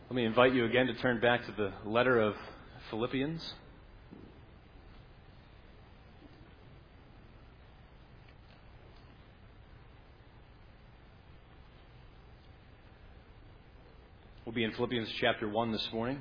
Let me invite you again to turn back to the letter of Philippians. We'll be in Philippians chapter 1 this morning.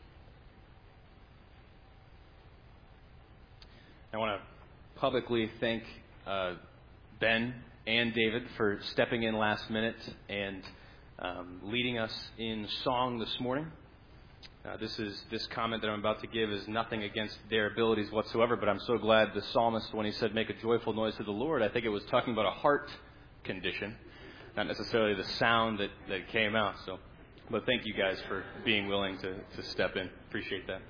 I want to publicly thank Ben and David for stepping in last minute and leading us in song this morning. This comment that I'm about to give is nothing against their abilities whatsoever, but I'm so glad the psalmist, when he said, "Make a joyful noise to the Lord," I think it was talking about a heart condition, not necessarily the sound that came out. But thank you guys for being willing to step in. Appreciate that.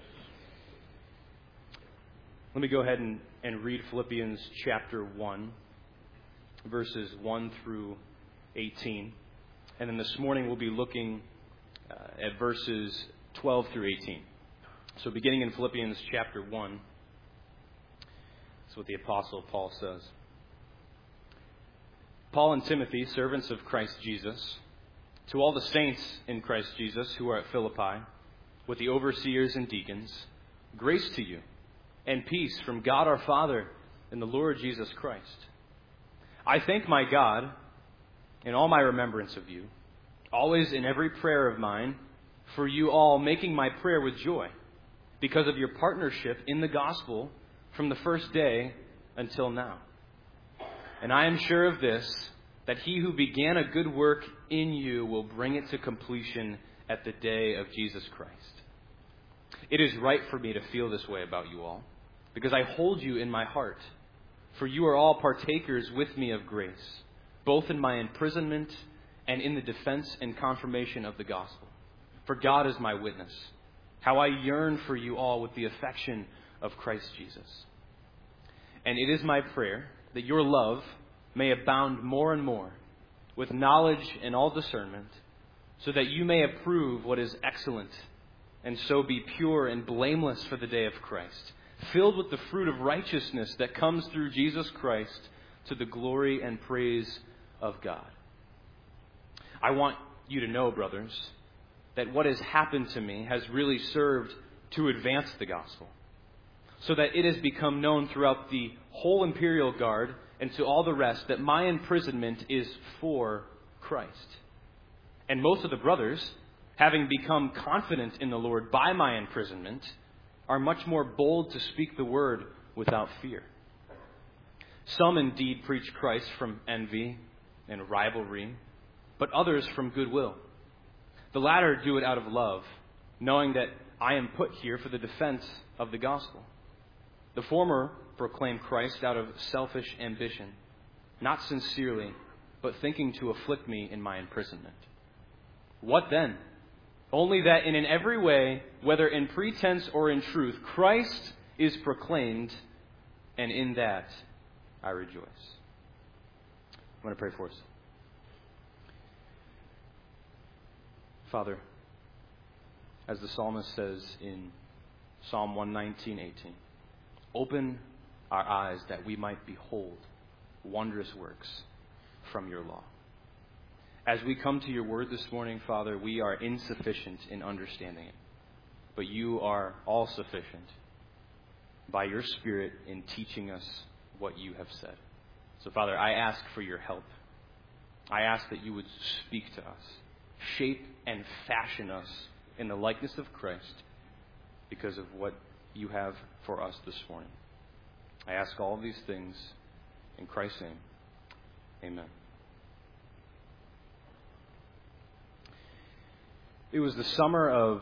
Let me go ahead and read Philippians chapter 1, verses 1 through 18. And then this morning we'll be looking at verses 12 through 18. So beginning in Philippians chapter 1, that's what the Apostle Paul says. Paul and Timothy, servants of Christ Jesus, to all the saints in Christ Jesus who are at Philippi, with the overseers and deacons, grace to you and peace from God our Father and the Lord Jesus Christ. I thank my God in all my remembrance of you, always in every prayer of mine, for you all, making my prayer with joy, because of your partnership in the gospel from the first day until now. And I am sure of this, that he who began a good work in you will bring it to completion at the day of Jesus Christ. It is right for me to feel this way about you all, because I hold you in my heart, for you are all partakers with me of grace, both in my imprisonment and in the defense and confirmation of the gospel. For God is my witness, how I yearn for you all with the affection of Christ Jesus. And it is my prayer that your love may abound more and more with knowledge and all discernment, so that you may approve what is excellent, and so be pure and blameless for the day of Christ, filled with the fruit of righteousness that comes through Jesus Christ, to the glory and praise of God. I want you to know, brothers, that what has happened to me has really served to advance the gospel, so that it has become known throughout the whole imperial guard and to all the rest that my imprisonment is for Christ. And most of the brothers, having become confident in the Lord by my imprisonment, are much more bold to speak the word without fear. Some indeed preach Christ from envy and rivalry, but others from goodwill. The latter do it out of love, knowing that I am put here for the defense of the gospel. The former proclaim Christ out of selfish ambition, not sincerely, but thinking to afflict me in my imprisonment. What then? Only that in every way, whether in pretense or in truth, Christ is proclaimed, and in that I rejoice. I'm going to pray for us. Father, as the psalmist says in Psalm 119:18, open our eyes that we might behold wondrous works from your law. As we come to your word this morning, Father, we are insufficient in understanding it, but you are all sufficient by your Spirit in teaching us what you have said. So, Father, I ask for your help. I ask that you would speak to us, shape and fashion us in the likeness of Christ because of what you have for us this morning. I ask all of these things in Christ's name. Amen. It was the summer of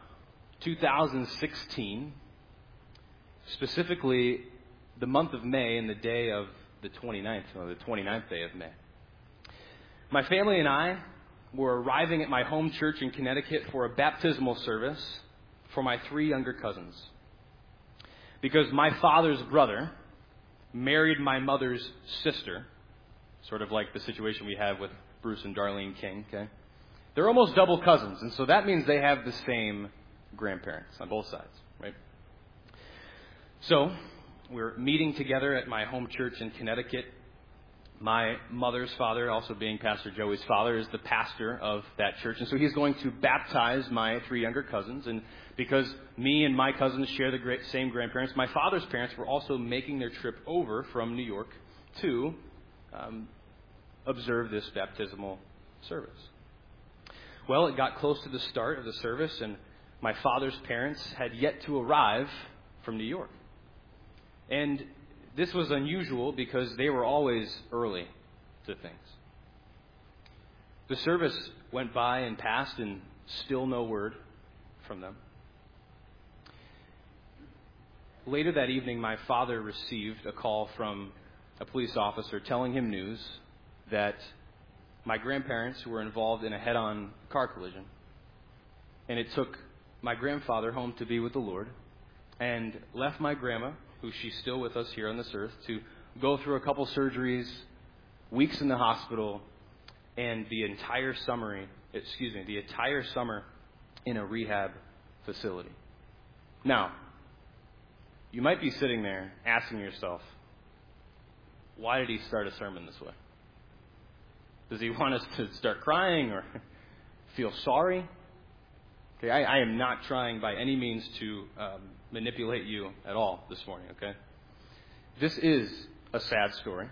2016, specifically the month of May and the day of the 29th day of May. My family and I were arriving at my home church in Connecticut for a baptismal service for my 3 younger cousins, because my father's brother married my mother's sister, sort of like the situation we have with Bruce and Darlene King, okay? They're almost double cousins, and so that means they have the same grandparents on both sides, right? So we're meeting together at my home church in Connecticut. My mother's father, also being Pastor Joey's father, is the pastor of that church. And so he's going to baptize my 3 younger cousins. And because me and my cousins share the same grandparents, my father's parents were also making their trip over from New York to observe this baptismal service. Well, it got close to the start of the service, and my father's parents had yet to arrive from New York. And this was unusual because they were always early to things. The service went by and passed, and still no word from them. Later that evening, my father received a call from a police officer telling him news that my grandparents were involved in a head-on car collision. And it took my grandfather home to be with the Lord, and left my grandma, who she's still with us here on this earth, to go through a couple surgeries, weeks in the hospital, and the entire summer in a rehab facility. Now, you might be sitting there asking yourself, why did he start a sermon this way? Does he want us to start crying or feel sorry? Okay, I am not trying by any means to manipulate you at all this morning, okay? This is a sad story.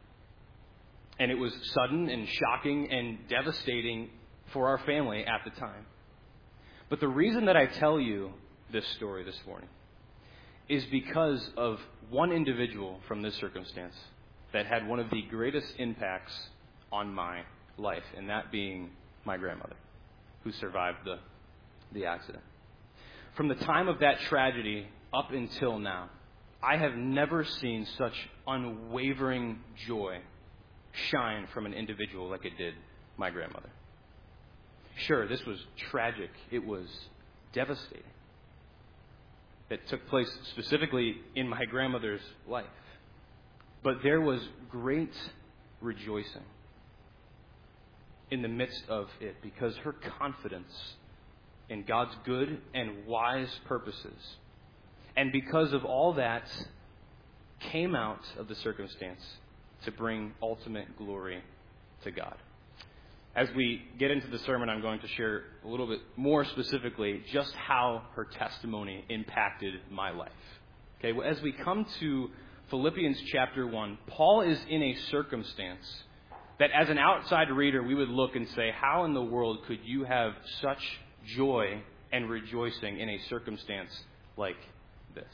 And it was sudden and shocking and devastating for our family at the time. But the reason that I tell you this story this morning is because of one individual from this circumstance that had one of the greatest impacts on my life, and that being my grandmother, who survived the accident. From the time of that tragedy up until now, I have never seen such unwavering joy shine from an individual like it did my grandmother. Sure, this was tragic. It was devastating. That took place specifically in my grandmother's life. But there was great rejoicing in the midst of it, because her confidence in God's good and wise purposes, and because of all that, came out of the circumstance to bring ultimate glory to God. As we get into the sermon, I'm going to share a little bit more specifically just how her testimony impacted my life. Okay, well, as we come to Philippians chapter 1, Paul is in a circumstance that as an outside reader, we would look and say, how in the world could you have such joy and rejoicing in a circumstance like this?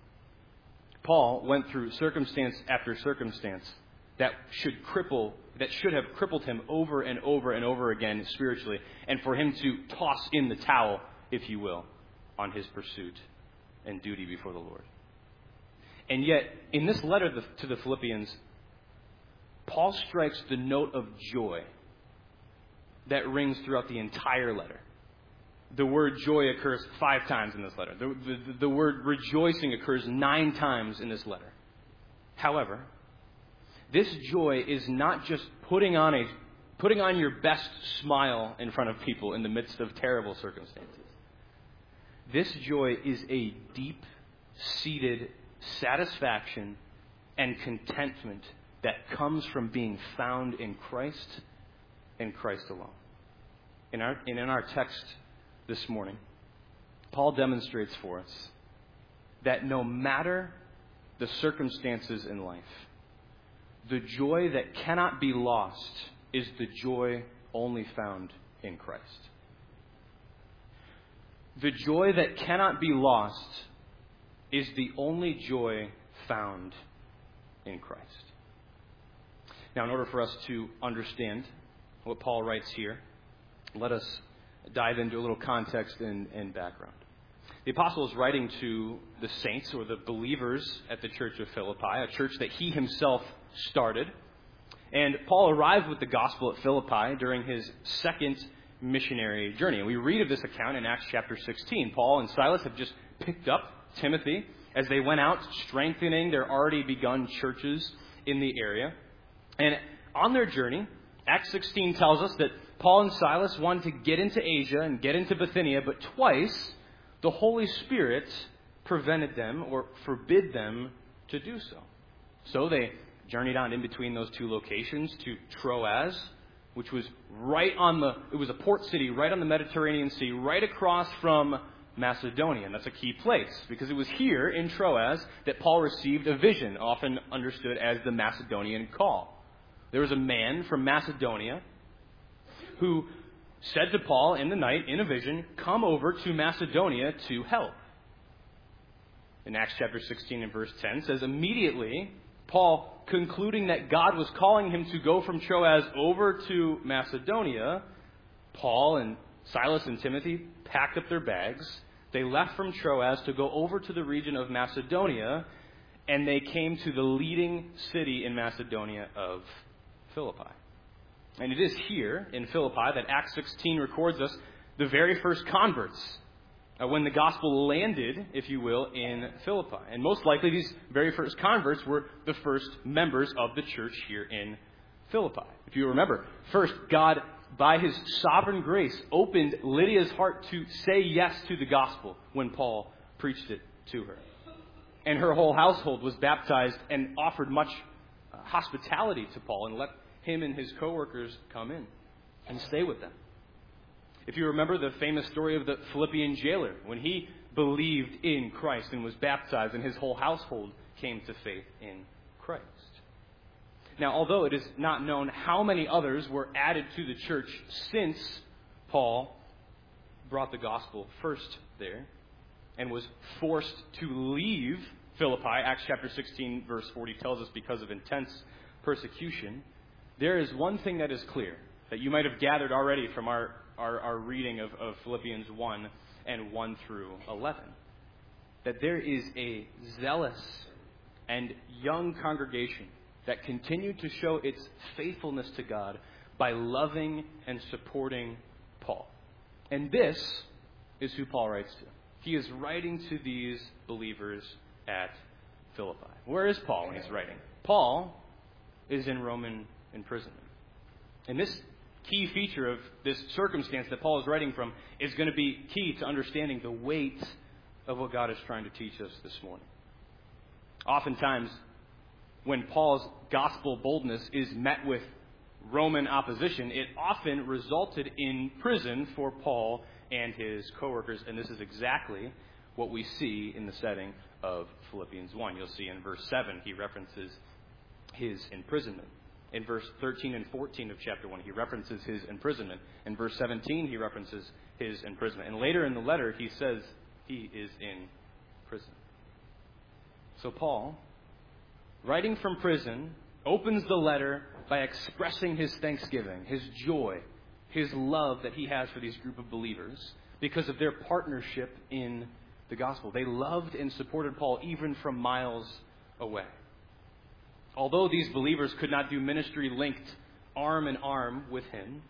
Paul went through circumstance after circumstance that should have crippled him over and over and over again spiritually, and for him to toss in the towel, if you will, on his pursuit and duty before the Lord. And yet, in this letter to the Philippians, Paul strikes the note of joy that rings throughout the entire letter. The word joy occurs 5 times in this letter. The word rejoicing occurs 9 times in this letter. However, this joy is not just putting on your best smile in front of people in the midst of terrible circumstances. This joy is a deep-seated satisfaction and contentment that comes from being found in Christ and Christ alone. In our text this morning, Paul demonstrates for us that no matter the circumstances in life, the joy that cannot be lost is the joy only found in Christ. The joy that cannot be lost is the only joy found in Christ. Now, in order for us to understand what Paul writes here, let us dive into a little context and background. The apostle is writing to the saints, or the believers at the church of Philippi, a church that he himself started. And Paul arrived with the gospel at Philippi during his second missionary journey. And we read of this account in Acts chapter 16. Paul and Silas have just picked up Timothy as they went out strengthening their already begun churches in the area. And on their journey, Acts 16 tells us that Paul and Silas wanted to get into Asia and get into Bithynia, but twice the Holy Spirit prevented them or forbid them to do so. So they journeyed on in between those two locations to Troas, which was it was a port city right on the Mediterranean Sea, right across from Macedonia. And that's a key place, because it was here in Troas that Paul received a vision, often understood as the Macedonian call. There was a man from Macedonia who said to Paul in the night, in a vision, come over to Macedonia to help. In Acts chapter 16 and verse 10 says, immediately, Paul, concluding that God was calling him to go from Troas over to Macedonia, Paul and Silas and Timothy packed up their bags. They left from Troas to go over to the region of Macedonia, and they came to the leading city in Macedonia of Philippi. And it is here in Philippi that Acts 16 records us the very first converts, when the gospel landed, if you will, in Philippi. And most likely these very first converts were the first members of the church here in Philippi. If you remember, first, God, by his sovereign grace, opened Lydia's heart to say yes to the gospel when Paul preached it to her. And her whole household was baptized and offered much hospitality to Paul and let him and his co-workers come in and stay with them. If you remember the famous story of the Philippian jailer, when he believed in Christ and was baptized and his whole household came to faith in Christ. Now, although it is not known how many others were added to the church since Paul brought the gospel first there and was forced to leave Philippi, Acts chapter 16 verse 40 tells us because of intense persecution, there is one thing that is clear that you might have gathered already from our reading of Philippians 1 and 1 through 11. That there is a zealous and young congregation that continued to show its faithfulness to God by loving and supporting Paul. And this is who Paul writes to. He is writing to these believers at Philippi. Where is Paul when he's writing? Paul is in Roman imprisonment. And this key feature of this circumstance that Paul is writing from is going to be key to understanding the weight of what God is trying to teach us this morning. Oftentimes, when Paul's gospel boldness is met with Roman opposition, it often resulted in prison for Paul and his co-workers, and this is exactly what we see in the setting of Philippians 1. You'll see in verse 7, he references his imprisonment. In verse 13 and 14 of chapter 1, he references his imprisonment. In verse 17, he references his imprisonment. And later in the letter, he says he is in prison. So Paul, writing from prison, opens the letter by expressing his thanksgiving, his joy, his love that he has for these group of believers because of their partnership in the gospel. They loved and supported Paul even from miles away. Although these believers could not do ministry linked arm in arm with him,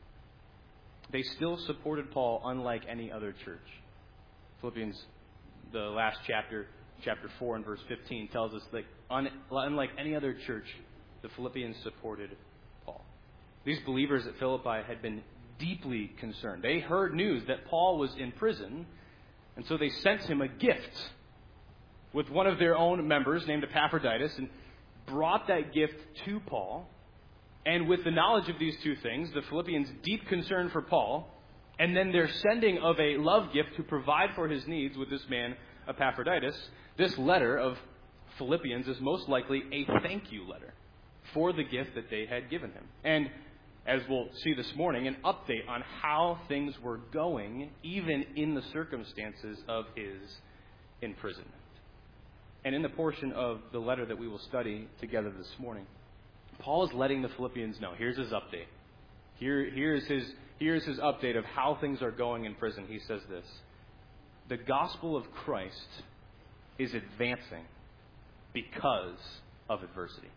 they still supported Paul unlike any other church. Philippians, the last chapter 4 and verse 15, tells us that unlike any other church, the Philippians supported Paul. These believers at Philippi had been deeply concerned. They heard news that Paul was in prison, and so they sent him a gift with one of their own members named Epaphroditus, and brought that gift to Paul. And with the knowledge of these two things, the Philippians' deep concern for Paul, and then their sending of a love gift to provide for his needs with this man, Epaphroditus, this letter of Philippians is most likely a thank you letter for the gift that they had given him. And as we'll see this morning, an update on how things were going, even in the circumstances of his imprisonment. And in the portion of the letter that we will study together this morning, Paul is letting the Philippians know. Here's his update. Here's his update of how things are going in prison. He says this: the gospel of Christ is advancing because of adversity.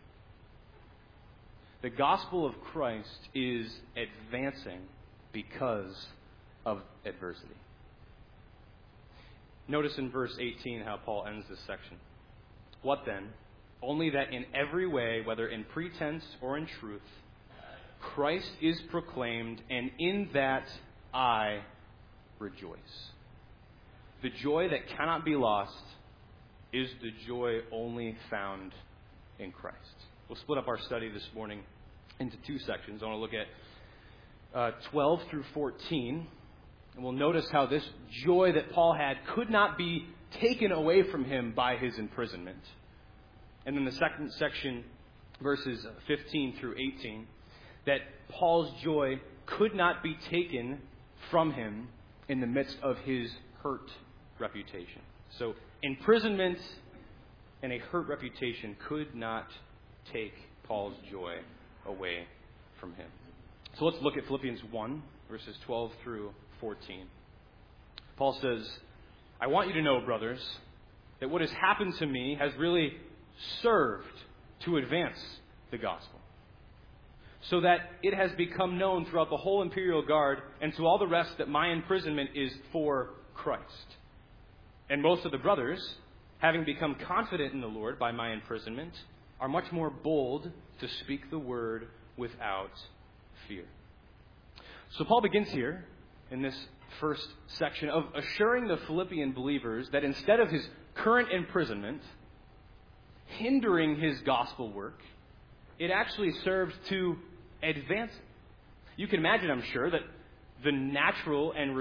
The gospel of Christ is advancing because of adversity. Notice in verse 18 how Paul ends this section. What then? Only that in every way, whether in pretense or in truth, Christ is proclaimed, and in that I rejoice. The joy that cannot be lost is the joy only found in Christ. We'll split up our study this morning into two sections. I want to look at 12 through 14. And we'll notice how this joy that Paul had could not be taken away from him by his imprisonment. And then the second section, verses 15 through 18, that Paul's joy could not be taken from him in the midst of his hurt reputation. So imprisonment and a hurt reputation could not take Paul's joy away from him. So let's look at Philippians 1, verses 12 through 14. Paul says, I want you to know, brothers, that what has happened to me has really served to advance the gospel, so that it has become known throughout the whole imperial guard and to all the rest that my imprisonment is for Christ. And most of the brothers, having become confident in the Lord by my imprisonment, are much more bold to speak the word without fear. So Paul begins here in this first section of assuring the Philippian believers that instead of his current imprisonment hindering his gospel work, it actually served to advance it. You can imagine, I'm sure, that the natural and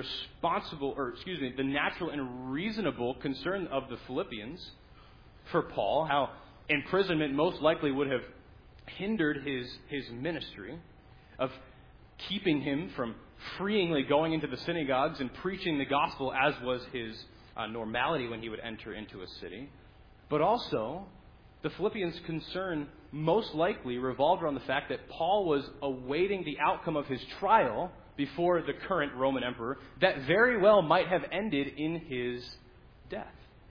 reasonable concern of the Philippians for Paul, how imprisonment most likely would have hindered his ministry of keeping him from freely going into the synagogues and preaching the gospel as was his normality when he would enter into a city. But also, the Philippians' concern most likely revolved around the fact that Paul was awaiting the outcome of his trial before the current Roman emperor that very well might have ended in his death.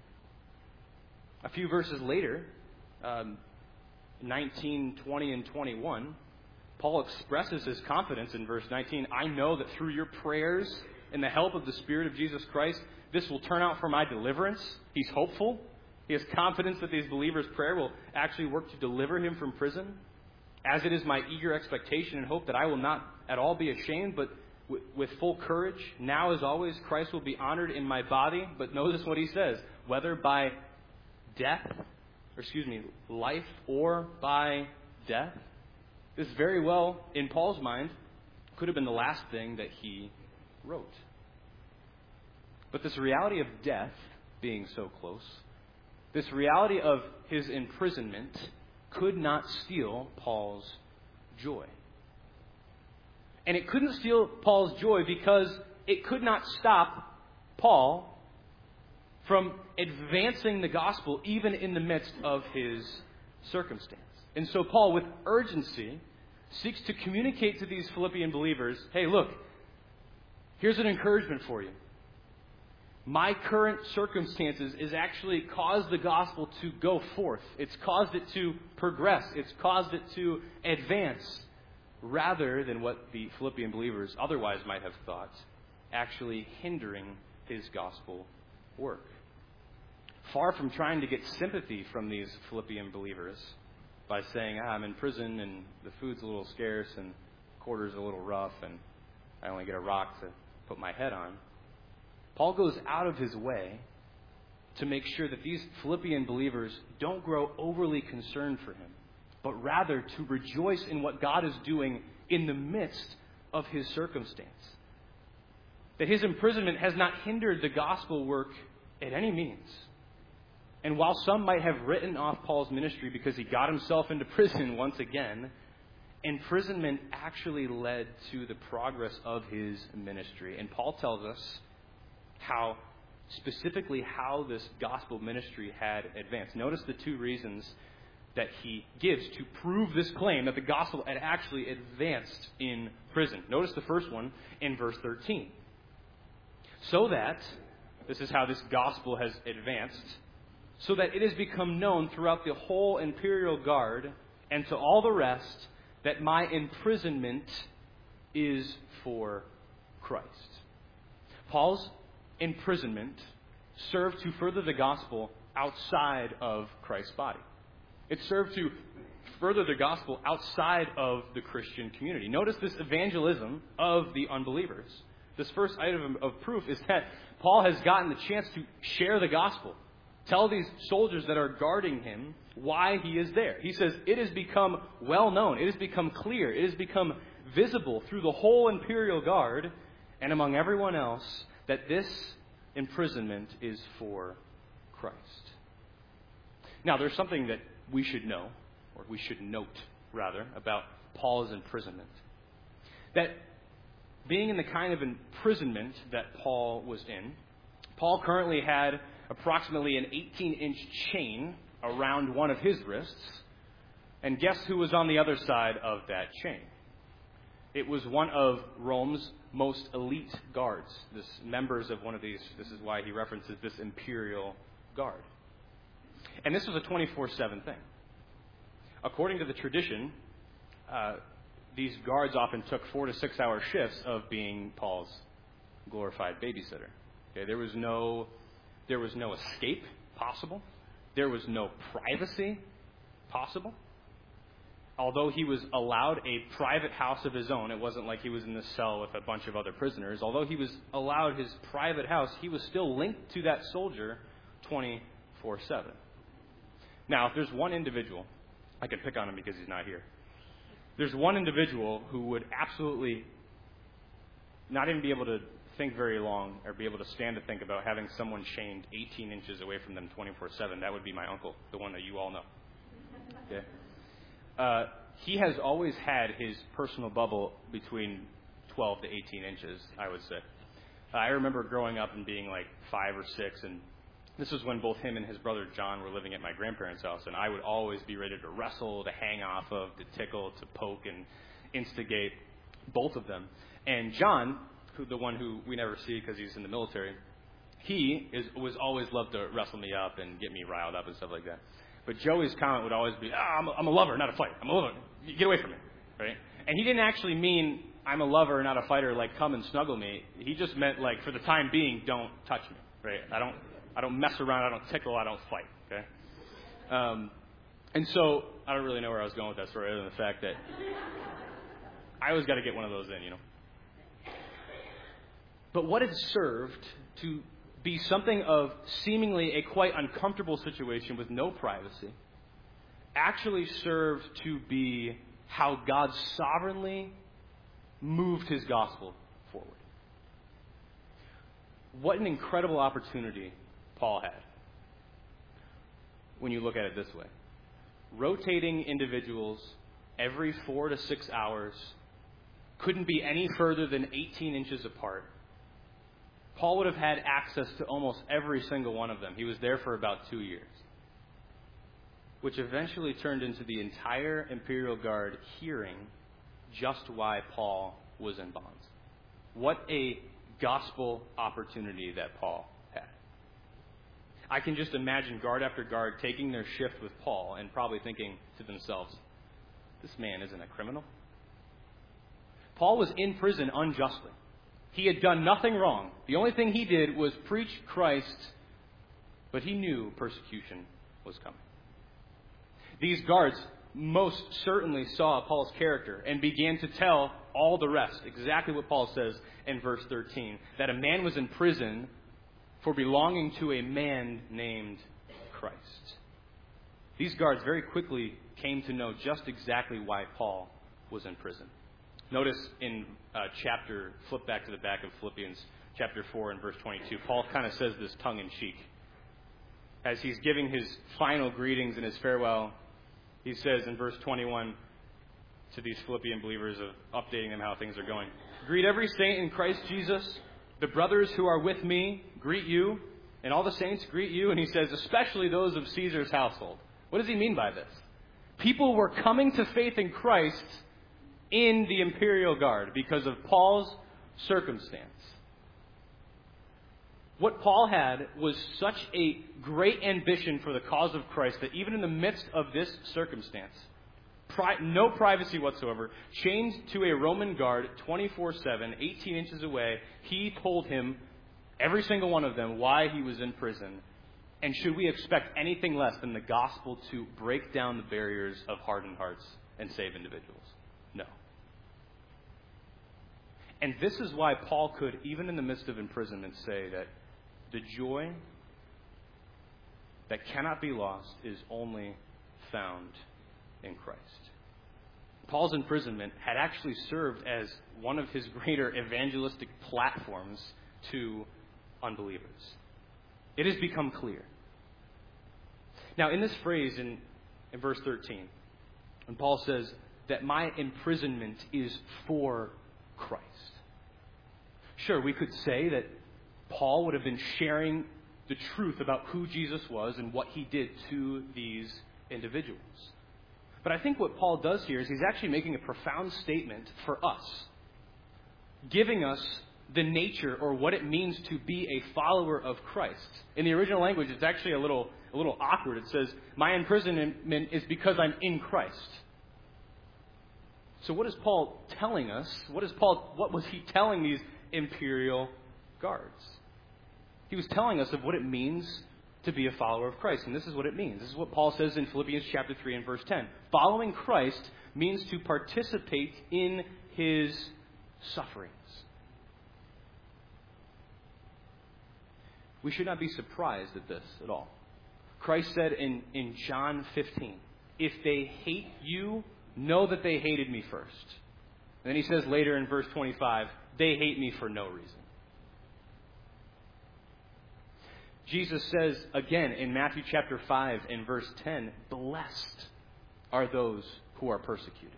A few verses later, 19, 20, and 21, Paul expresses his confidence in verse 19. I know that through your prayers and the help of the Spirit of Jesus Christ, this will turn out for my deliverance. He's hopeful. He has confidence that these believers' prayer will actually work to deliver him from prison. As it is my eager expectation and hope that I will not at all be ashamed, but with full courage, now as always, Christ will be honored in my body. But notice what he says, whether by life or by death. This very well, in Paul's mind, could have been the last thing that he wrote. But this reality of death being so close, this reality of his imprisonment could not steal Paul's joy. And it couldn't steal Paul's joy because it could not stop Paul from advancing the gospel even in the midst of his circumstance. And so Paul, with urgency, seeks to communicate to these Philippian believers, hey, look, here's an encouragement for you. My current circumstances has actually caused the gospel to go forth. It's caused it to progress. It's caused it to advance, rather than what the Philippian believers otherwise might have thought, actually hindering his gospel work. Far from trying to get sympathy from these Philippian believers by saying, I'm in prison and the food's a little scarce and the quarter's a little rough and I only get a rock to put my head on, Paul goes out of his way to make sure that these Philippian believers don't grow overly concerned for him, but rather to rejoice in what God is doing in the midst of his circumstance. That his imprisonment has not hindered the gospel work at any means. And while some might have written off Paul's ministry because he got himself into prison once again, imprisonment actually led to the progress of his ministry. And Paul tells us how this gospel ministry had advanced. Notice the two reasons that he gives to prove this claim that the gospel had actually advanced in prison. Notice the first one in verse 13. So that, this is how this gospel has advanced, so that it has become known throughout the whole imperial guard and to all the rest that my imprisonment is for Christ. Paul's imprisonment served to further the gospel outside of Christ's body. It served to further the gospel outside of the Christian community. Notice this evangelism of the unbelievers. This first item of proof is that Paul has gotten the chance to share the gospel Tell these soldiers that are guarding him why he is there. He says, it has become well known. It has become clear. It has become visible through the whole imperial guard and among everyone else that this imprisonment is for Christ. Now, there's something that we should know, or we should note, rather, about Paul's imprisonment. That being in the kind of imprisonment that Paul was in, Paul currently had approximately an 18-inch chain around one of his wrists. And guess who was on the other side of that chain? It was one of Rome's most elite guards, members of one of these. This is why he references this imperial guard. And this was a 24/7 thing. According to the tradition, these guards often took 4 to 6 hour shifts of being Paul's glorified babysitter. Okay, there was no escape possible. There was no privacy possible. Although he was allowed a private house of his own, it wasn't like he was in the cell with a bunch of other prisoners. Although he was allowed his private house, he was still linked to that soldier 24/7. Now, if there's one individual, I could pick on him because he's not here. There's one individual who would absolutely not even be able to think very long or be able to stand to think about having someone chained 18 inches away from them 24/7. That would be my uncle, the one that you all know. Okay? He has always had his personal bubble between 12 to 18 inches, I would say. I remember growing up and being like 5 or 6, and this was when both him and his brother John were living at my grandparents' house, and I would always be ready to wrestle, to hang off of, to tickle, to poke, and instigate both of them. And John, the one who we never see because he's in the military, was always loved to wrestle me up and get me riled up and stuff like that. But Joey's comment would always be, I'm a lover, not a fighter. I'm a lover. Get away from me. Right? And he didn't actually mean, I'm a lover, not a fighter, like come and snuggle me. He just meant, like, for the time being, don't touch me. Right? I don't mess around. I don't tickle. I don't fight. Okay? And so I don't really know where I was going with that story other than the fact that I always got to get one of those in, you know. But what had served to be something of seemingly a quite uncomfortable situation with no privacy actually served to be how God sovereignly moved his gospel forward. What an incredible opportunity Paul had when you look at it this way. Rotating individuals every 4 to 6 hours, couldn't be any further than 18 inches apart. Paul would have had access to almost every single one of them. He was there for about 2 years, which eventually turned into the entire imperial guard hearing just why Paul was in bonds. What a gospel opportunity that Paul had. I can just imagine guard after guard taking their shift with Paul and probably thinking to themselves, this man isn't a criminal. Paul was in prison unjustly. He had done nothing wrong. The only thing he did was preach Christ, but he knew persecution was coming. These guards most certainly saw Paul's character and began to tell all the rest, exactly what Paul says in verse 13, that a man was in prison for belonging to a man named Christ. These guards very quickly came to know just exactly why Paul was in prison. Notice in flip back to the back of Philippians chapter 4 and verse 22, Paul kind of says this tongue-in-cheek. As he's giving his final greetings and his farewell, he says in verse 21 to these Philippian believers of updating them how things are going. Greet every saint in Christ Jesus. The brothers who are with me greet you, and all the saints greet you. And he says, especially those of Caesar's household. What does he mean by this? People were coming to faith in Christ in the imperial guard because of Paul's circumstance. What Paul had was such a great ambition for the cause of Christ that even in the midst of this circumstance, no privacy whatsoever, chained to a Roman guard 24/7, 18 inches away, he told him, every single one of them, why he was in prison. And should we expect anything less than the gospel to break down the barriers of hardened hearts and save individuals? No. And this is why Paul could, even in the midst of imprisonment, say that the joy that cannot be lost is only found in Christ. Paul's imprisonment had actually served as one of his greater evangelistic platforms to unbelievers. It has become clear. Now, in this phrase in verse 13, when Paul says that my imprisonment is for Christ. Sure, we could say that Paul would have been sharing the truth about who Jesus was and what he did to these individuals. But I think what Paul does here is he's actually making a profound statement for us, giving us the nature or what it means to be a follower of Christ. In the original language, it's actually a little awkward. It says, my imprisonment is because I'm in Christ. So what is Paul telling us? What was he telling these imperial guards? He was telling us of what it means to be a follower of Christ. And this is what it means. This is what Paul says in Philippians chapter 3 and verse 10. Following Christ means to participate in his sufferings. We should not be surprised at this at all. Christ said in John 15, if they hate you, know that they hated me first. And then he says later in verse 25, they hate me for no reason. Jesus says again in Matthew chapter 5 and verse 10, blessed are those who are persecuted,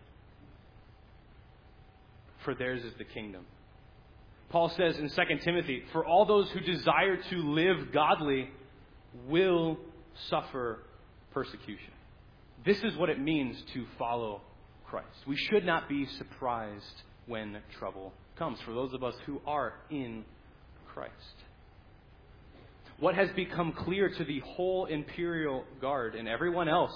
for theirs is the kingdom. Paul says in 2 Timothy, for all those who desire to live godly will suffer persecution. This is what it means to follow Christ. We should not be surprised when trouble comes for those of us who are in Christ. What has become clear to the whole imperial guard and everyone else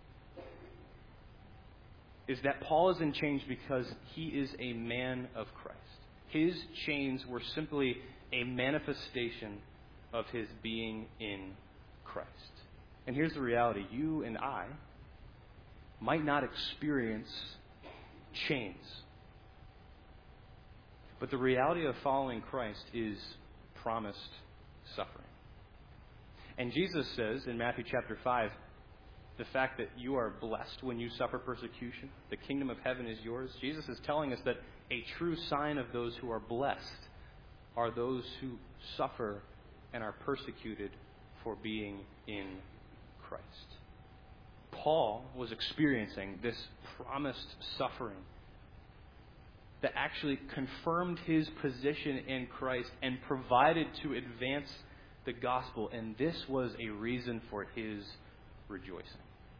is that Paul is in chains because he is a man of Christ. His chains were simply a manifestation of his being in Christ. And here's the reality. You and I might not experience chains. But the reality of following Christ is promised suffering. And Jesus says in Matthew chapter 5, the fact that you are blessed when you suffer persecution, the kingdom of heaven is yours. Jesus is telling us that a true sign of those who are blessed are those who suffer and are persecuted for being in Christ. Paul was experiencing this promised suffering that actually confirmed his position in Christ and provided to advance the gospel, and this was a reason for his rejoicing.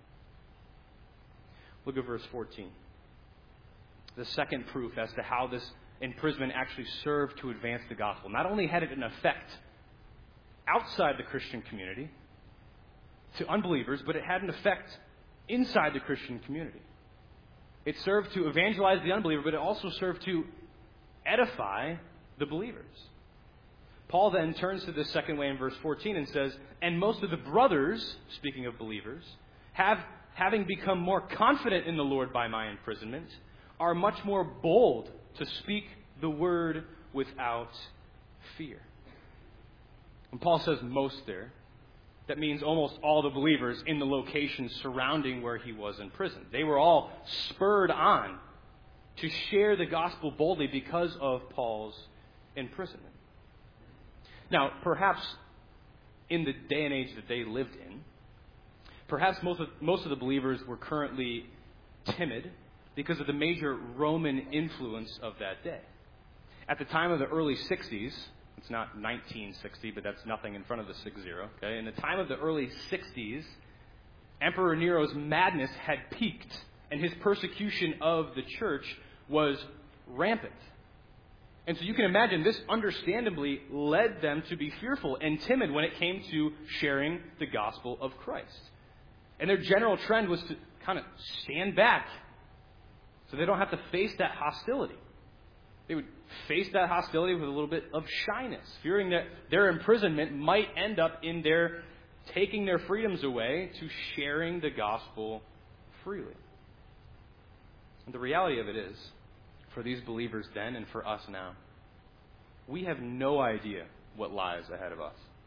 Look at verse 14. The second proof as to how this imprisonment actually served to advance the gospel. Not only had it an effect outside the Christian community to unbelievers, but it had an effect inside the Christian community. It served to evangelize the unbeliever, but it also served to edify the believers. Paul then turns to this second way in verse 14 and says, and most of the brothers, speaking of believers, having become more confident in the Lord by my imprisonment, are much more bold to speak the word without fear. When Paul says most there, that means almost all the believers in the location surrounding where he was in prison. They were all spurred on to share the gospel boldly because of Paul's imprisonment. Now, perhaps in the day and age that they lived in, perhaps most of the believers were currently timid because of the major Roman influence of that day. At the time of the early 60s, it's not 1960, but that's nothing in front of the 60, okay? In the time of the early 60s, Emperor Nero's madness had peaked, and his persecution of the church was rampant. And so you can imagine this understandably led them to be fearful and timid when it came to sharing the gospel of Christ. And their general trend was to kind of stand back so they don't have to face that hostility. They would face that hostility with a little bit of shyness, fearing that their imprisonment might end up in their taking their freedoms away to sharing the gospel freely. And the reality of it is, for these believers then and for us now, we have no idea what lies ahead of us.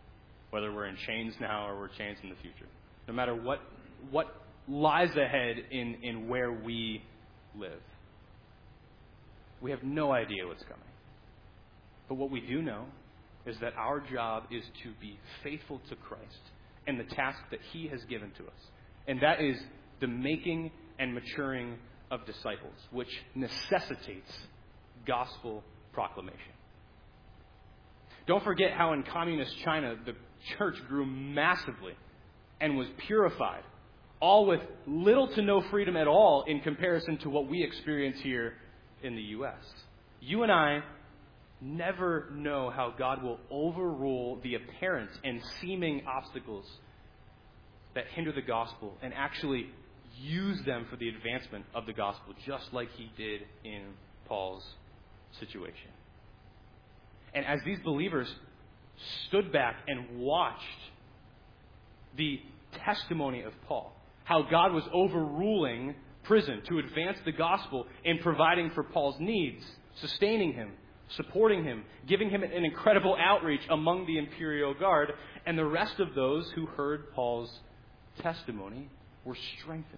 whether we're in chains now or we're chains in the future. No matter what lies ahead in where we live. We have no idea what's coming. But what we do know is that our job is to be faithful to Christ and the task that He has given to us. And that is the making and maturing of disciples, which necessitates gospel proclamation. Don't forget how in communist China the church grew massively and was purified, all with little to no freedom at all in comparison to what we experience here in the U.S. You and I never know how God will overrule the apparent and seeming obstacles that hinder the gospel and actually use them for the advancement of the gospel, just like He did in Paul's situation. And as these believers stood back and watched the testimony of Paul, how God was overruling prison to advance the gospel in providing for Paul's needs, sustaining him, supporting him, giving him an incredible outreach among the imperial guard, and the rest of those who heard Paul's testimony were strengthened.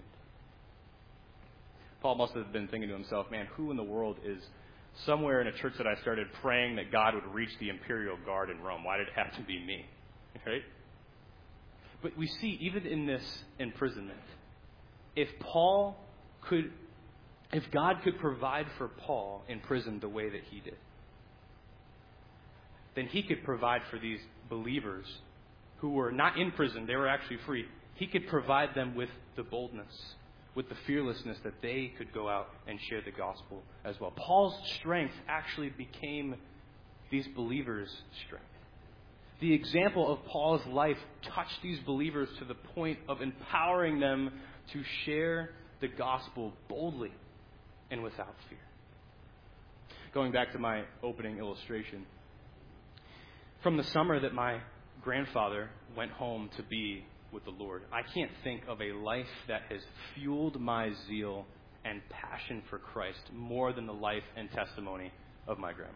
Paul must have been thinking to himself, man, who in the world is somewhere in a church that I started praying that God would reach the imperial guard in Rome? Why did it have to be me? Right? But we see, even in this imprisonment, if God could provide for Paul in prison the way that He did, then He could provide for these believers who were not in prison, they were actually free. He could provide them with the boldness, with the fearlessness that they could go out and share the gospel as well. Paul's strength actually became these believers' strength. The example of Paul's life touched these believers to the point of empowering them to share the gospel boldly and without fear. Going back to my opening illustration, from the summer that my grandfather went home to be with the Lord, I can't think of a life that has fueled my zeal and passion for Christ more than the life and testimony of my grandma.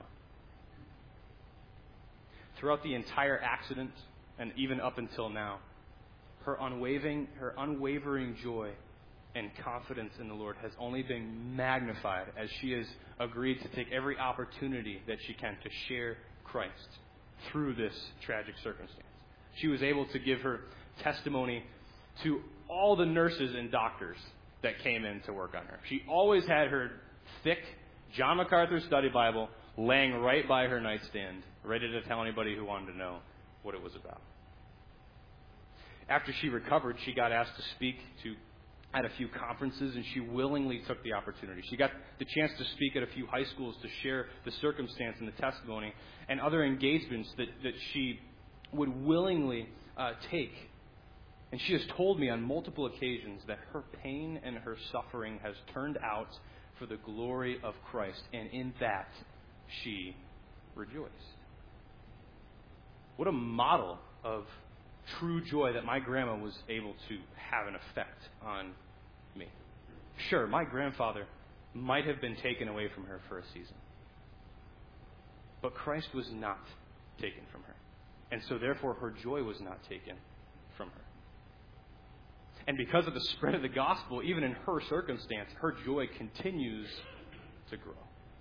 Throughout the entire accident, and even up until now, her unwavering joy and confidence in the Lord has only been magnified as she has agreed to take every opportunity that she can to share Christ through this tragic circumstance. She was able to give her testimony to all the nurses and doctors that came in to work on her. She always had her thick John MacArthur study Bible laying right by her nightstand, ready to tell anybody who wanted to know what it was about. After she recovered, she got asked to speak at a few conferences, and she willingly took the opportunity. She got the chance to speak at a few high schools to share the circumstance and the testimony and other engagements that she would willingly take. And she has told me on multiple occasions that her pain and her suffering has turned out for the glory of Christ, and in that she rejoiced. What a model of true joy that my grandma was able to have an effect on me. Sure, my grandfather might have been taken away from her for a season, but Christ was not taken from her. And so therefore her joy was not taken from her. And because of the spread of the gospel, even in her circumstance, her joy continues to grow.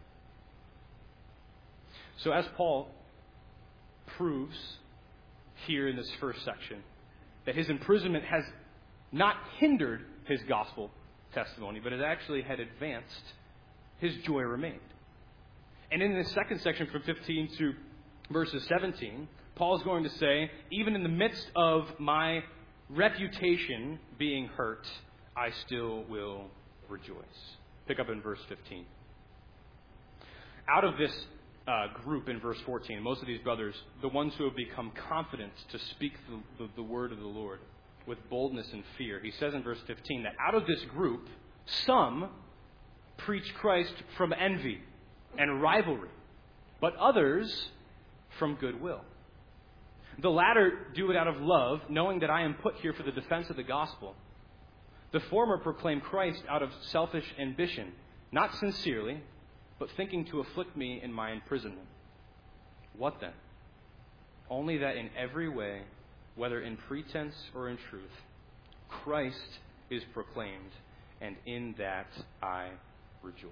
So as Paul proves here in this first section, that his imprisonment has not hindered his gospel testimony, but it actually had advanced, his joy remained. And in this second section from 15 to verses 17, Paul is going to say, even in the midst of my reputation being hurt, I still will rejoice. Pick up in verse 15. Out of this group in verse 14, most of these brothers, the ones who have become confident to speak the word of the Lord with boldness and fear, he says in verse 15 that out of this group, some preach Christ from envy and rivalry, but others from goodwill. The latter do it out of love, knowing that I am put here for the defense of the gospel. The former proclaim Christ out of selfish ambition, not sincerely, but thinking to afflict me in my imprisonment. What then? Only that in every way whether in pretense or in truth, Christ is proclaimed, and in that I rejoice.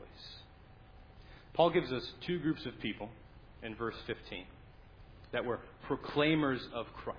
Paul gives us two groups of people in verse 15 that were proclaimers of Christ.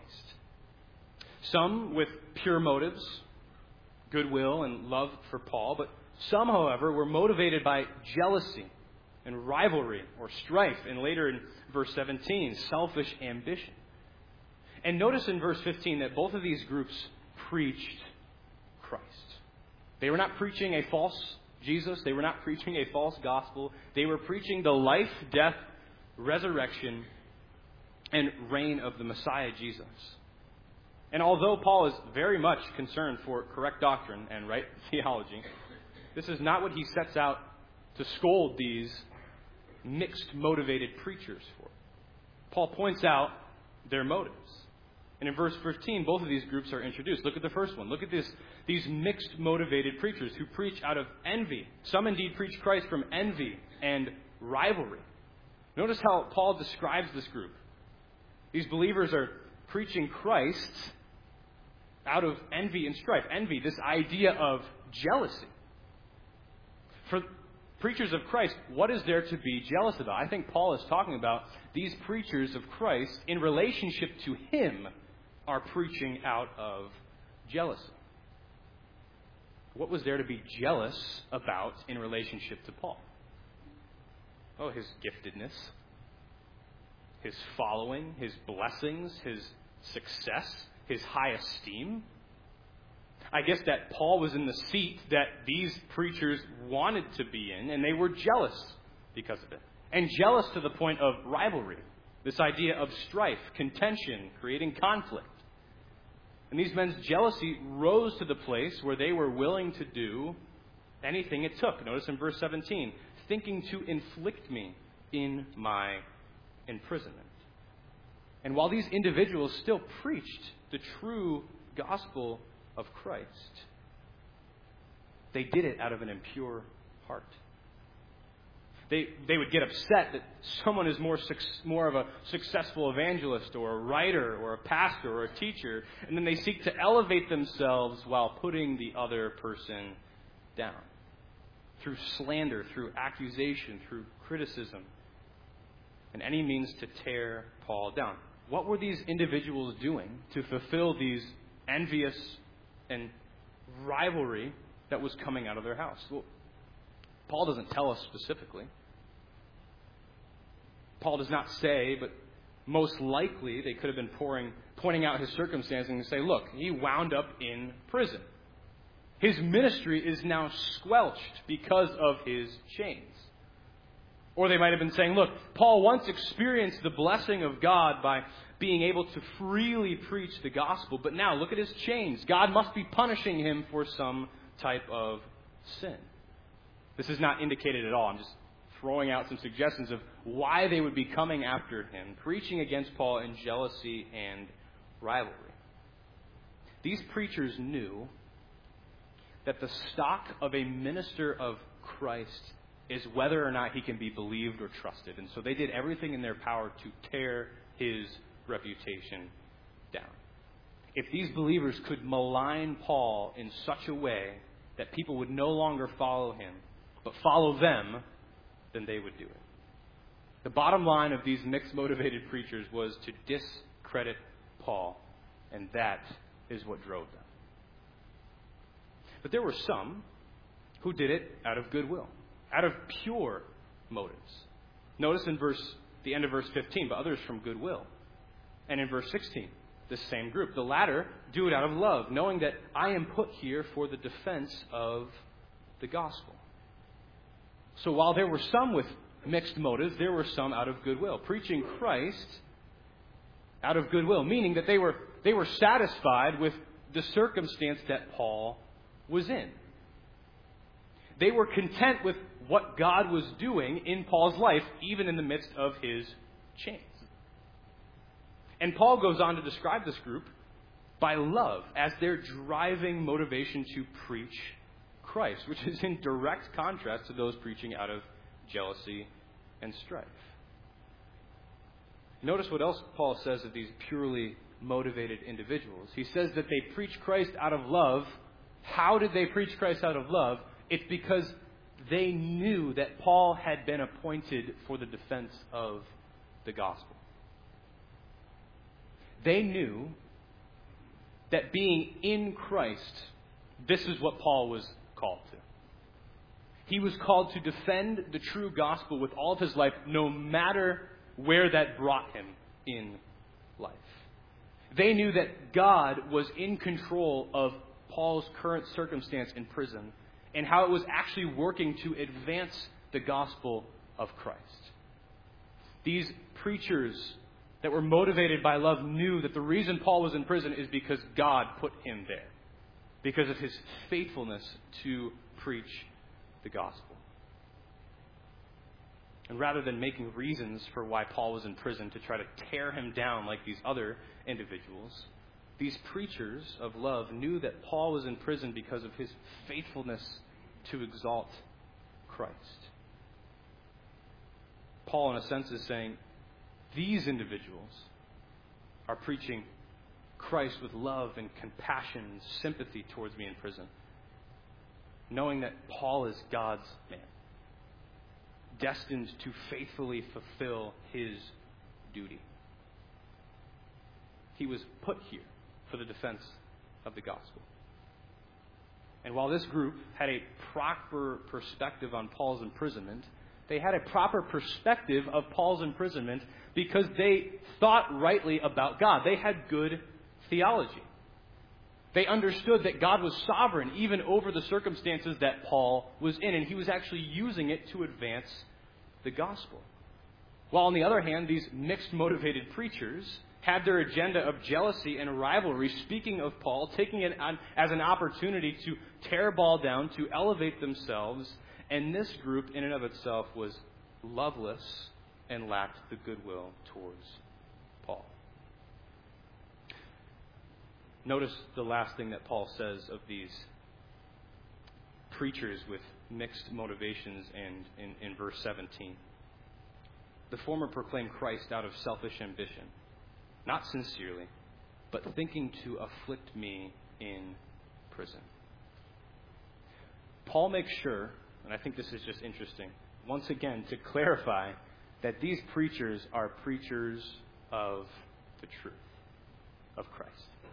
Some with pure motives, goodwill and love for Paul, but some, however, were motivated by jealousy and rivalry or strife, and later in verse 17, selfish ambition. And notice in verse 15 that both of these groups preached Christ. They were not preaching a false Jesus. They were not preaching a false gospel. They were preaching the life, death, resurrection, and reign of the Messiah Jesus. And although Paul is very much concerned for correct doctrine and right theology, this is not what he sets out to scold these mixed motivated preachers for. Paul points out their motives. And in verse 15, both of these groups are introduced. Look at the first one. Look at these mixed motivated preachers who preach out of envy. Some indeed preach Christ from envy and rivalry. Notice how Paul describes this group. These believers are preaching Christ out of envy and strife. Envy, this idea of jealousy. For preachers of Christ, what is there to be jealous about? I think Paul is talking about these preachers of Christ in relationship to him are preaching out of jealousy. What was there to be jealous about in relationship to Paul? Oh, his giftedness, his following, his blessings, his success, his high esteem. I guess that Paul was in the seat that these preachers wanted to be in, and they were jealous because of it. And jealous to the point of rivalry, this idea of strife, contention, creating conflict. And these men's jealousy rose to the place where they were willing to do anything it took. Notice in verse 17, thinking to inflict me in my imprisonment. And while these individuals still preached the true gospel of Christ, they did it out of an impure heart. They would get upset that someone is more of a successful evangelist or a writer or a pastor or a teacher, and then they seek to elevate themselves while putting the other person down. Through slander, through accusation, through criticism, and any means to tear Paul down. What were these individuals doing to fulfill these envious and rivalry that was coming out of their house? Well, Paul doesn't tell us specifically. Paul does not say, but most likely they could have been pointing out his circumstances and say, look, he wound up in prison. His ministry is now squelched because of his chains. Or they might have been saying, look, Paul once experienced the blessing of God by being able to freely preach the gospel, but now look at his chains. God must be punishing him for some type of sin. This is not indicated at all. I'm just throwing out some suggestions of why they would be coming after him, preaching against Paul in jealousy and rivalry. These preachers knew that the stock of a minister of Christ is whether or not he can be believed or trusted. And so they did everything in their power to tear his reputation down. If these believers could malign Paul in such a way that people would no longer follow him, but follow them, then they would do it. The bottom line of these mixed motivated preachers was to discredit Paul, and that is what drove them. But there were some who did it out of goodwill, out of pure motives. Notice in the end of verse 15, but others from goodwill. And in verse 16, this same group. The latter do it out of love, knowing that I am put here for the defense of the gospel. So while there were some with mixed motives, there were some out of goodwill, preaching Christ out of goodwill, meaning that they were satisfied with the circumstance that Paul was in. They were content with what God was doing in Paul's life, even in the midst of his chains. And Paul goes on to describe this group by love as their driving motivation to preach Christ, which is in direct contrast to those preaching out of jealousy and strife. Notice what else Paul says of these purely motivated individuals. He says that they preach Christ out of love. How did they preach Christ out of love? It's because they knew that Paul had been appointed for the defense of the gospel. They knew that being in Christ, this is what Paul was called to. He was called to defend the true gospel with all of his life, no matter where that brought him in life. They knew that God was in control of Paul's current circumstance in prison and how it was actually working to advance the gospel of Christ. These preachers that were motivated by love knew that the reason Paul was in prison is because God put him there, because of his faithfulness to preach the gospel. And rather than making reasons for why Paul was in prison to try to tear him down like these other individuals, these preachers of love knew that Paul was in prison because of his faithfulness to exalt Christ. Paul, in a sense, is saying, these individuals are preaching Christ with love and compassion and sympathy towards me in prison, knowing that Paul is God's man, destined to faithfully fulfill his duty. He was put here for the defense of the gospel. And while this group had a proper perspective on Paul's imprisonment, they had a proper perspective of Paul's imprisonment because they thought rightly about God. They had good theology. They understood that God was sovereign even over the circumstances that Paul was in, and he was actually using it to advance the gospel. While on the other hand, these mixed motivated preachers had their agenda of jealousy and rivalry, speaking of Paul, taking it on as an opportunity to tear Paul down, to elevate themselves. And this group in and of itself was loveless and lacked the goodwill towards Paul. Notice the last thing that Paul says of these preachers with mixed motivations and in verse 17. The former proclaim Christ out of selfish ambition, not sincerely, but thinking to afflict me in prison. Paul makes sure, and I think this is just interesting, once again to clarify that these preachers are preachers of the truth of Christ.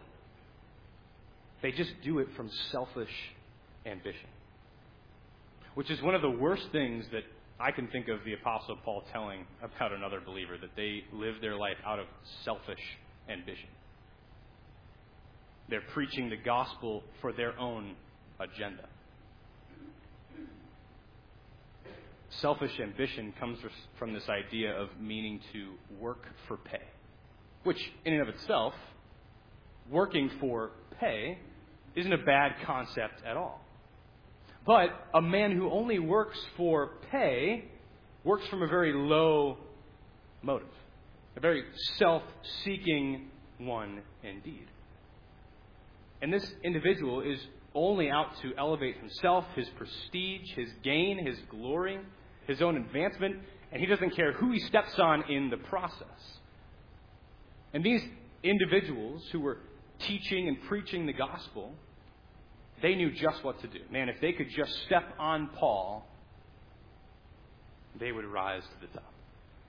They just do it from selfish ambition, which is one of the worst things that I can think of the Apostle Paul telling about another believer, that they live their life out of selfish ambition. They're preaching the gospel for their own agenda. Selfish ambition comes from this idea of meaning to work for pay, which in and of itself, working for pay isn't a bad concept at all. But a man who only works for pay works from a very low motive, a very self-seeking one indeed. And this individual is only out to elevate himself, his prestige, his gain, his glory, his own advancement, and he doesn't care who he steps on in the process. And these individuals who were teaching and preaching the gospel, they knew just what to do. Man, if they could just step on Paul, they would rise to the top.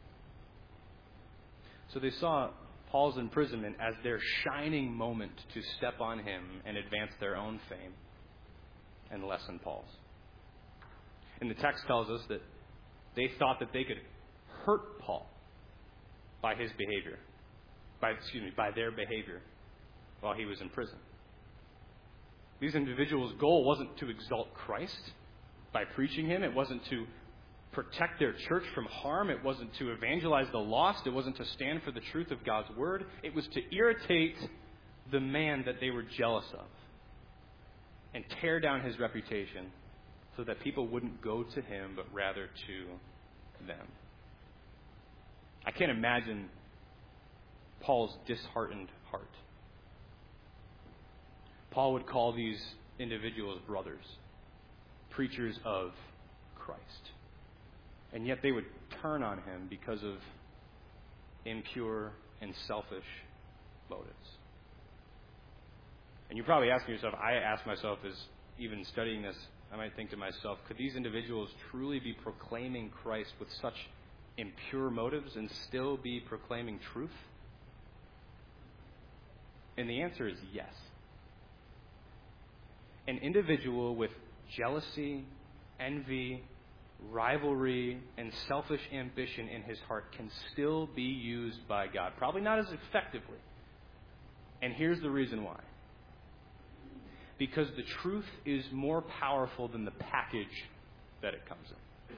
So they saw Paul's imprisonment as their shining moment to step on him and advance their own fame and lessen Paul's. And the text tells us that they thought that they could hurt Paul by his behavior, by their behavior while he was in prison. These individuals' goal wasn't to exalt Christ by preaching him. It wasn't to protect their church from harm. It wasn't to evangelize the lost. It wasn't to stand for the truth of God's word. It was to irritate the man that they were jealous of and tear down his reputation so that people wouldn't go to him, but rather to them. I can't imagine Paul's disheartened heart. Paul would call these individuals brothers, preachers of Christ. And yet they would turn on him because of impure and selfish motives. And you're probably asking yourself, I ask myself as even studying this, I might think to myself, could these individuals truly be proclaiming Christ with such impure motives and still be proclaiming truth? And the answer is yes. An individual with jealousy, envy, rivalry, and selfish ambition in his heart can still be used by God. Probably not as effectively. And here's the reason why. Because the truth is more powerful than the package that it comes in.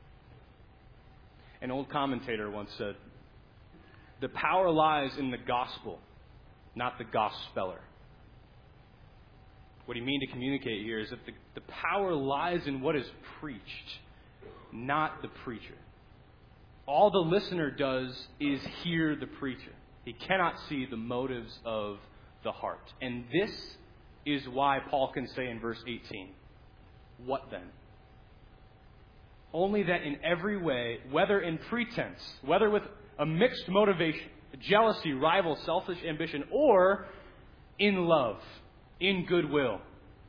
An old commentator once said, "The power lies in the gospel, not the gospeller." What he means to communicate here is that the power lies in what is preached, not the preacher. All the listener does is hear the preacher. He cannot see the motives of the heart. And this is why Paul can say in verse 18, "What then? Only that in every way, whether in pretense, whether with a mixed motivation, jealousy, rival, selfish ambition, or in love, in goodwill,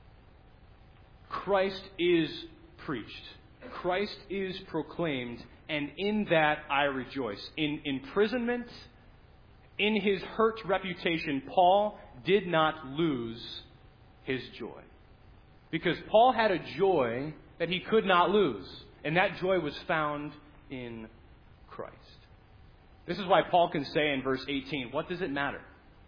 Christ is preached. Christ is proclaimed, and in that I rejoice." In imprisonment, in his hurt reputation, Paul did not lose his joy. Because Paul had a joy that he could not lose, and that joy was found in Christ. This is why Paul can say in verse 18, what does it matter?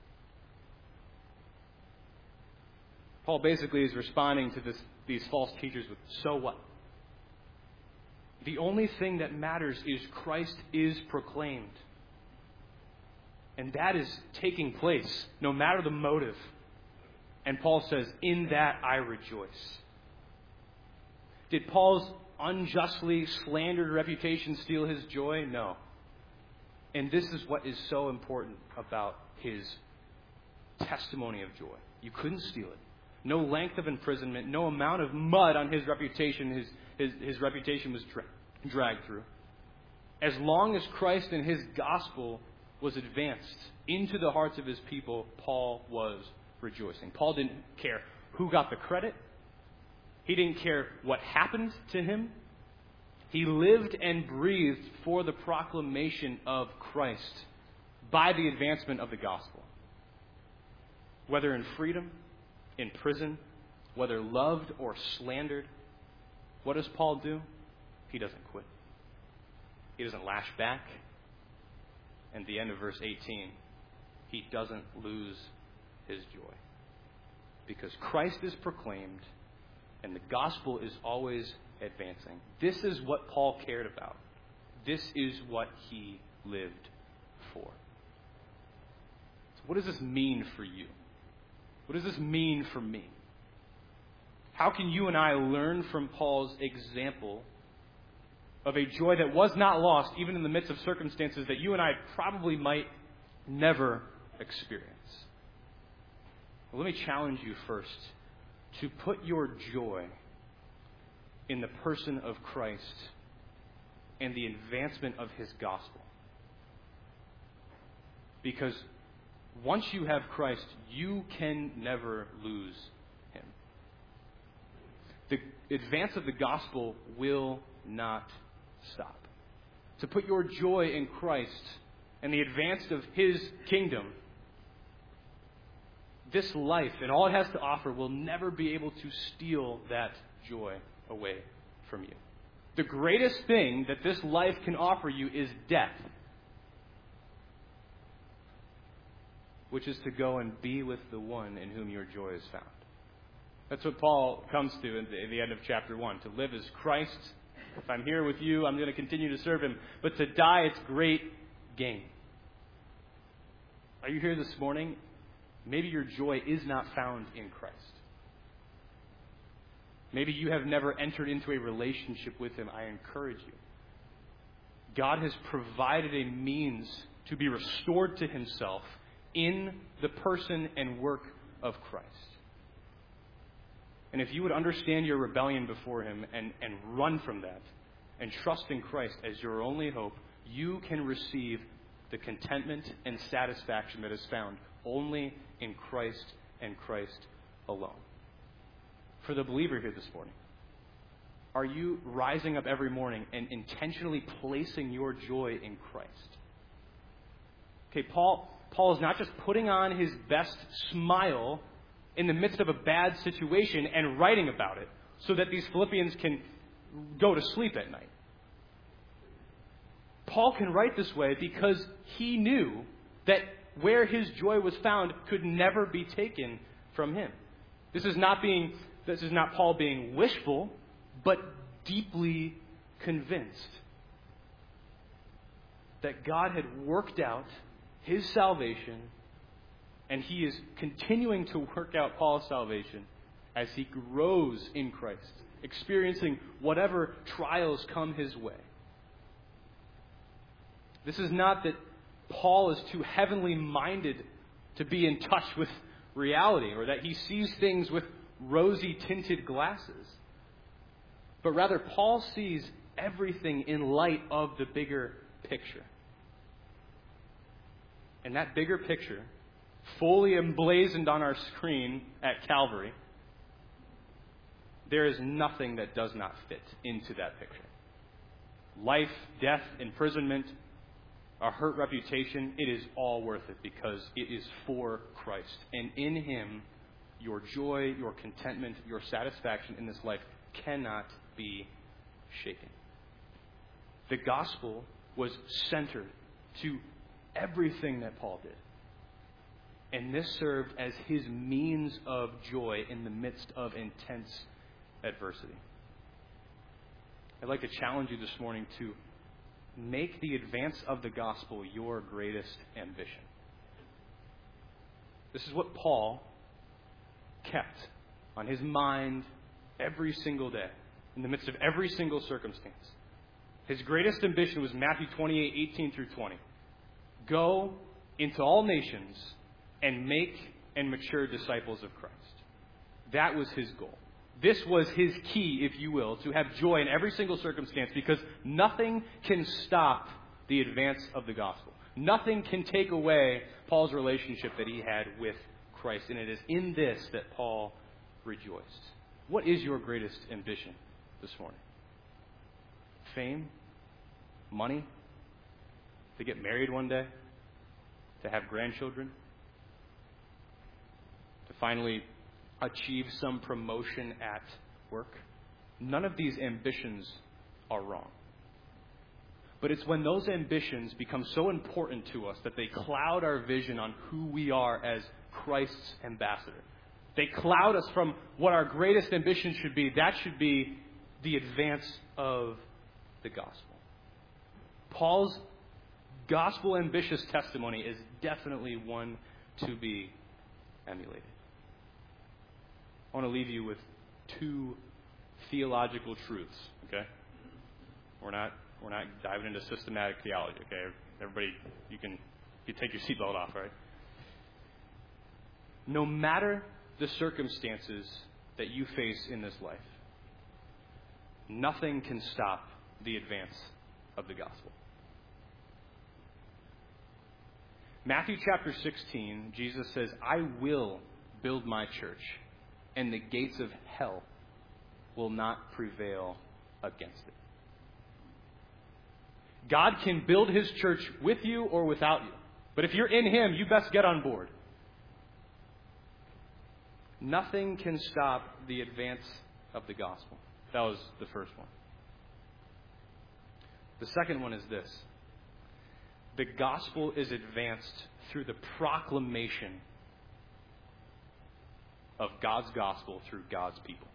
Paul basically is responding to these false teachers with, so what? The only thing that matters is Christ is proclaimed. And that is taking place, no matter the motive. And Paul says, in that I rejoice. Did Paul's unjustly slandered reputation steal his joy? No. And this is what is so important about his testimony of joy. You couldn't steal it. No length of imprisonment, no amount of mud on his reputation. His reputation was dragged through. As long as Christ and his gospel was advanced into the hearts of his people, Paul was rejoicing. Paul didn't care who got the credit. He didn't care what happened to him. He lived and breathed for the proclamation of Christ by the advancement of the gospel. Whether in freedom, in prison, whether loved or slandered, what does Paul do? He doesn't quit. He doesn't lash back. And at the end of verse 18, he doesn't lose his joy. Because Christ is proclaimed and the gospel is always advancing. This is what Paul cared about. This is what he lived for. So what does this mean for you? What does this mean for me? How can you and I learn from Paul's example of a joy that was not lost, even in the midst of circumstances that you and I probably might never experience? Well, let me challenge you first to put your joy in the person of Christ and the advancement of his gospel. Because once you have Christ, you can never lose him. The advance of the gospel will not stop. To put your joy in Christ and the advance of his kingdom, this life and all it has to offer will never be able to steal that joy away from you. The greatest thing that this life can offer you is death, which is to go and be with the one in whom your joy is found. That's what Paul comes to at the end of chapter 1. To live is Christ. If I'm here with you, I'm going to continue to serve him. But to die, it's great gain. Are you here this morning? Maybe your joy is not found in Christ. Maybe you have never entered into a relationship with him. I encourage you. God has provided a means to be restored to himself in the person and work of Christ. And if you would understand your rebellion before him and run from that and trust in Christ as your only hope, you can receive the contentment and satisfaction that is found only in Christ and Christ alone. For the believer here this morning, are you rising up every morning and intentionally placing your joy in Christ? Okay, Paul is not just putting on his best smile in the midst of a bad situation and writing about it so that these Philippians can go to sleep at night. Paul can write this way because he knew that where his joy was found could never be taken from him. This is not Paul being wishful, but deeply convinced that God had worked out his salvation, and he is continuing to work out Paul's salvation as he grows in Christ, experiencing whatever trials come his way. This is not that Paul is too heavenly minded to be in touch with reality, or that he sees things with rosy tinted glasses. But rather, Paul sees everything in light of the bigger picture. And that bigger picture, fully emblazoned on our screen at Calvary, there is nothing that does not fit into that picture. Life, death, imprisonment, a hurt reputation, it is all worth it because it is for Christ. And in Him, your joy, your contentment, your satisfaction in this life cannot be shaken. The gospel was centered to everything that Paul did. And this served as his means of joy in the midst of intense adversity. I'd like to challenge you this morning to make the advance of the gospel your greatest ambition. This is what Paul kept on his mind every single day, in the midst of every single circumstance. His greatest ambition was Matthew 28:18-20. Go into all nations and make and mature disciples of Christ. That was his goal. This was his key, if you will, to have joy in every single circumstance, because nothing can stop the advance of the gospel. Nothing can take away Paul's relationship that he had with Christ. And it is in this that Paul rejoiced. What is your greatest ambition this morning? Fame? Money? To get married one day? To have grandchildren? To finally achieve some promotion at work? None of these ambitions are wrong. But it's when those ambitions become so important to us that they cloud our vision on who we are as Christ's ambassador. They cloud us from what our greatest ambition should be. That should be the advance of the gospel. Paul's gospel ambitious testimony is definitely one to be emulated. I want to leave you with two theological truths, okay? We're not diving into systematic theology, okay? Everybody, you take your seatbelt off, right? No matter the circumstances that you face in this life, nothing can stop the advance of the gospel. Matthew chapter 16, Jesus says, I will build my church, and the gates of hell will not prevail against it. God can build His church with you or without you. But if you're in Him, you best get on board. Nothing can stop the advance of the gospel. That was the first one. The second one is this. The gospel is advanced through the proclamation of God's gospel through God's people.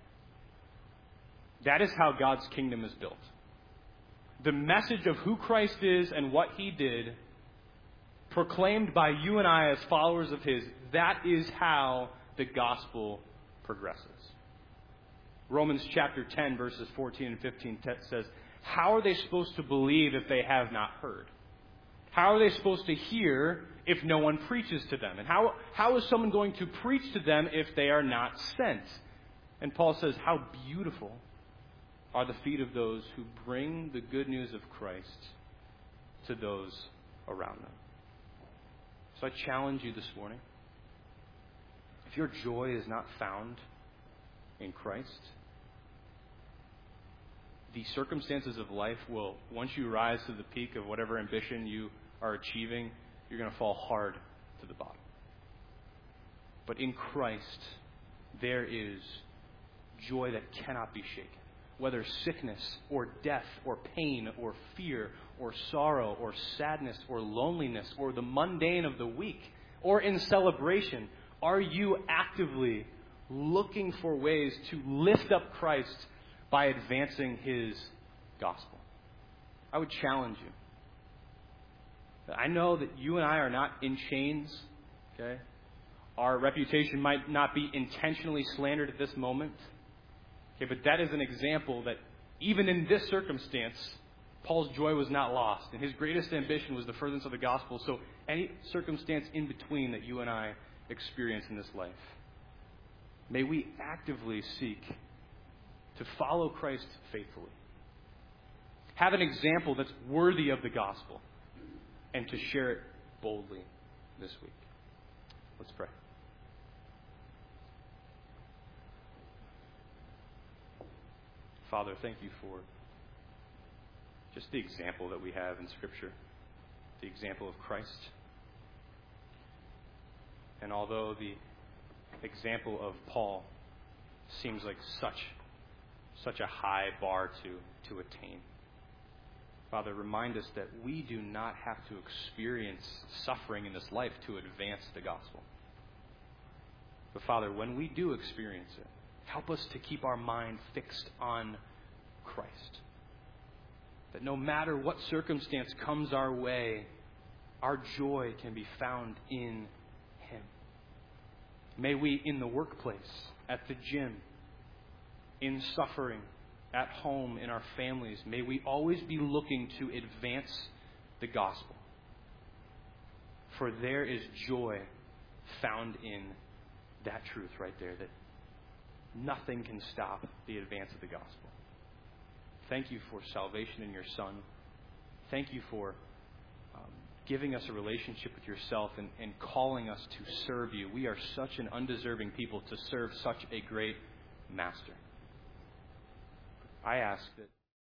That is how God's kingdom is built. The message of who Christ is and what He did, proclaimed by you and I as followers of His, that is how the gospel progresses. Romans chapter 10, verses 14 and 15 says, how are they supposed to believe if they have not heard? How are they supposed to hear if no one preaches to them? And how is someone going to preach to them if they are not sent? And Paul says, how beautiful are the feet of those who bring the good news of Christ to those around them. So I challenge you this morning. If your joy is not found in Christ, the circumstances of life will, once you rise to the peak of whatever ambition you are achieving, you're going to fall hard to the bottom. But in Christ, there is joy that cannot be shaken. Whether sickness or death or pain or fear or sorrow or sadness or loneliness or the mundane of the week or in celebration, are you actively looking for ways to lift up Christ by advancing His gospel? I would challenge you. I know that you and I are not in chains, okay? Our reputation might not be intentionally slandered at this moment. Okay, but that is an example that even in this circumstance, Paul's joy was not lost. And his greatest ambition was the furtherance of the gospel. So any circumstance in between that you and I experience in this life, may we actively seek to follow Christ faithfully. Have an example that's worthy of the gospel and to share it boldly this week. Let's pray. Father, thank you for just the example that we have in Scripture, the example of Christ. And although the example of Paul seems like such a high bar to attain, Father, remind us that we do not have to experience suffering in this life to advance the gospel. But Father, when we do experience it, help us to keep our mind fixed on Christ. That no matter what circumstance comes our way, our joy can be found in Him. May we, in the workplace, at the gym, in suffering, at home, in our families, may we always be looking to advance the gospel. For there is joy found in that truth right there, that nothing can stop the advance of the gospel. Thank you for salvation in your Son. Thank you for giving us a relationship with yourself and calling us to serve you. We are such an undeserving people to serve such a great master. I ask that